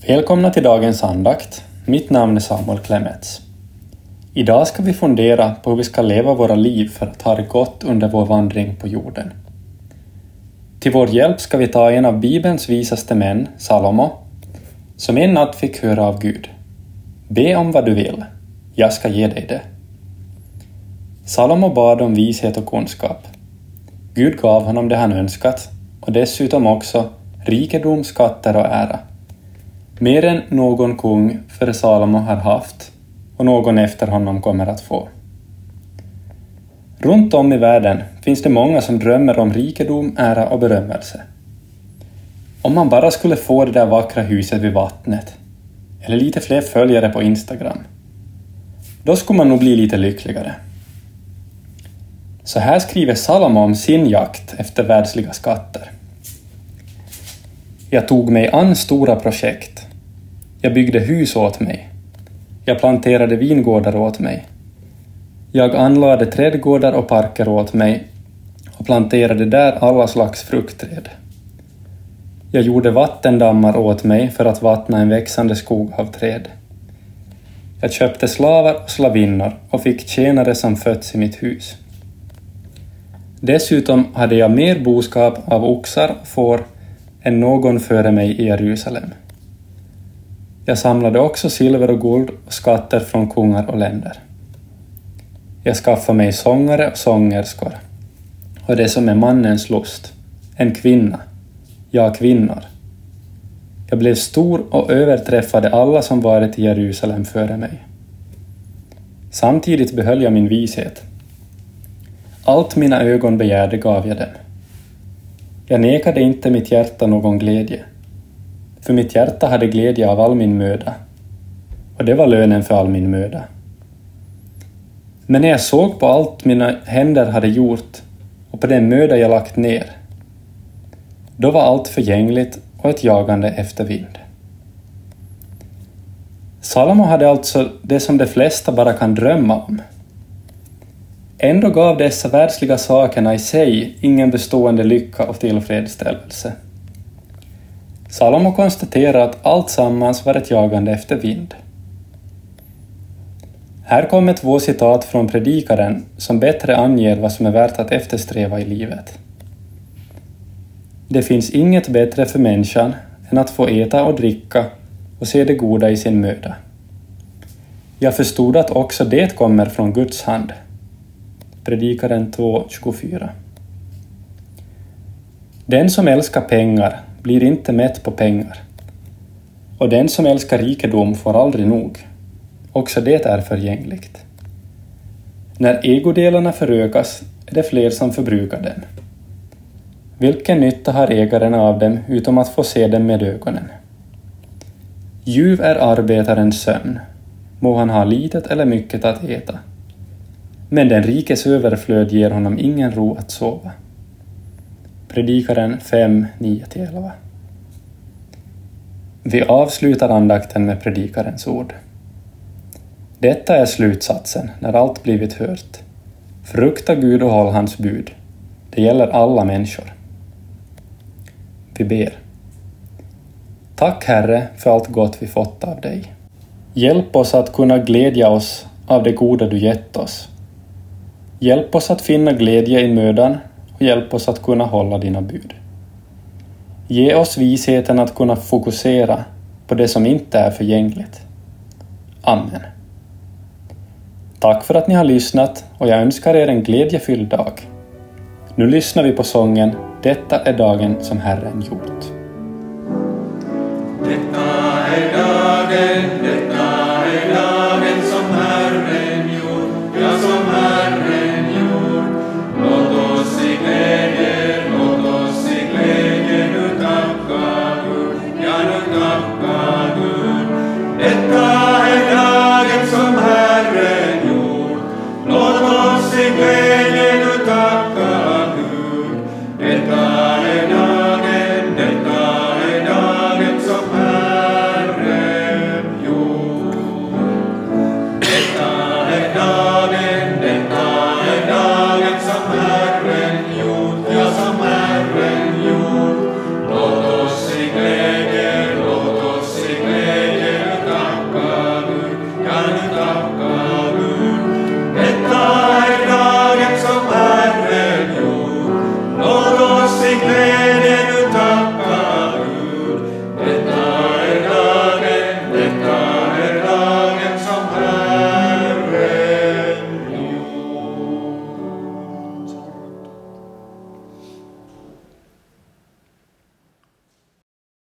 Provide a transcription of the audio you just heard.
Välkomna till dagens andakt. Mitt namn är Samuel Klemets. Idag ska vi fundera på hur vi ska leva våra liv för att ha det gott under vår vandring på jorden. Till vår hjälp ska vi ta en av Bibelns visaste män, Salomo, som en natt fick höra av Gud: be om vad du vill, jag ska ge dig det. Salomo bad om vishet och kunskap. Gud gav honom det han önskat och dessutom också rikedom, skatter och ära. Mer än någon kung före Salomo har haft och någon efter honom kommer att få. Runt om i världen finns det många som drömmer om rikedom, ära och berömmelse. Om man bara skulle få det där vackra huset vid vattnet, eller lite fler följare på Instagram, då skulle man nog bli lite lyckligare. Så här skriver Salomo om sin jakt efter världsliga skatter. Jag tog mig an stora projekt. Jag byggde hus åt mig. Jag planterade vingårdar åt mig. Jag anlade trädgårdar och parker åt mig och planterade där alla slags fruktträd. Jag gjorde vattendammar åt mig för att vattna en växande skog av träd. Jag köpte slavar och slavinnor och fick tjänare som fötts i mitt hus. Dessutom hade jag mer boskap av oxar och får än någon före mig i Jerusalem. Jag samlade också silver och guld och skatter från kungar och länder. Jag skaffade mig sångare och sångerskor och det som är mannens lust, en kvinna, ja kvinnor. Jag blev stor och överträffade alla som varit i Jerusalem före mig. Samtidigt behöll jag min vishet. Allt mina ögon begärde gav jag dem. Jag nekade inte mitt hjärta någon glädje, för mitt hjärta hade glädje av all min möda, och det var lönen för all min möda. Men när jag såg på allt mina händer hade gjort och på den möda jag lagt ner, då var allt förgängligt och ett jagande efter vind. Salomo hade alltså det som de flesta bara kan drömma om. Ändå gav dessa världsliga sakerna i sig ingen bestående lycka och tillfredsställelse. Salomo konstaterar att allt sammans var ett jagande efter vind. Här kommer 2 citat från Predikaren som bättre anger vad som är värt att eftersträva i livet. Det finns inget bättre för människan än att få äta och dricka och se det goda i sin möda. Jag förstod att också det kommer från Guds hand. Predikaren 2:24. Den som älskar pengar blir inte mätt på pengar. Och den som älskar rikedom får aldrig nog. Också det är förgängligt. När ägodelarna förökas är det fler som förbrukar dem. Vilken nytta har ägaren av dem utom att få se dem med ögonen? Ljuv är arbetarens sömn, må han ha litet eller mycket att äta. Men den rikes överflöd ger honom ingen ro att sova. Predikaren 5:9-11. Vi avslutar andakten med predikarens ord. Detta är slutsatsen när allt blivit hört. Frukta Gud och håll hans bud. Det gäller alla människor. Vi ber. Tack Herre för allt gott vi fått av dig. Hjälp oss att kunna glädja oss av det goda du gett oss. Hjälp oss att finna glädje i mödan och hjälp oss att kunna hålla dina bud. Ge oss visheten att kunna fokusera på det som inte är förgängligt. Amen. Tack för att ni har lyssnat och jag önskar er en glädjefylld dag. Nu lyssnar vi på sången Detta är dagen som Herren gjort. Detta är dagen som Herren gjort, ja som Herren gjort. Låt oss i glädje nu tacka Gud, ja nu tacka